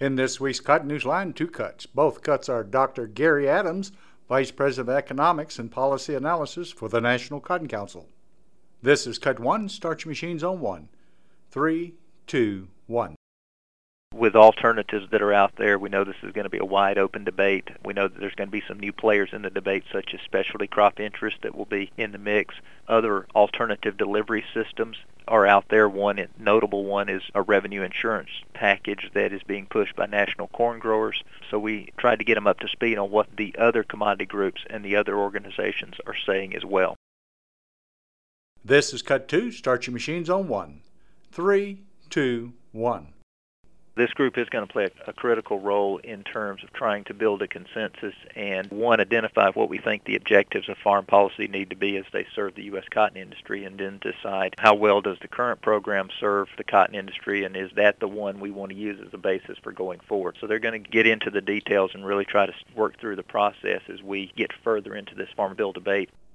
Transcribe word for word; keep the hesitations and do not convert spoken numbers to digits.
In this week's Cotton Newsline, two cuts. Both cuts are Doctor Gary Adams, Vice President of Economics and Policy Analysis for the National Cotton Council. This is Cut one, Start Your Machines on one. Three, two, one. With alternatives that are out there, we know this is going to be a wide open debate. We know that there's going to be some new players in the debate, such as specialty crop interest that will be in the mix. Other alternative delivery systems are out there. One notable one is a revenue insurance package that is being pushed by national corn growers. So we tried to get them up to speed on what the other commodity groups and the other organizations are saying as well. This is Cut two, Start Your Machines on one. Three, two, one. This group is going to play a, a critical role in terms of trying to build a consensus and, one, identify what we think the objectives of farm policy need to be as they serve the U S cotton industry, and then decide how well does the current program serve the cotton industry, and is that the one we want to use as a basis for going forward. So they're going to get into the details and really try to work through the process as we get further into this Farm Bill debate.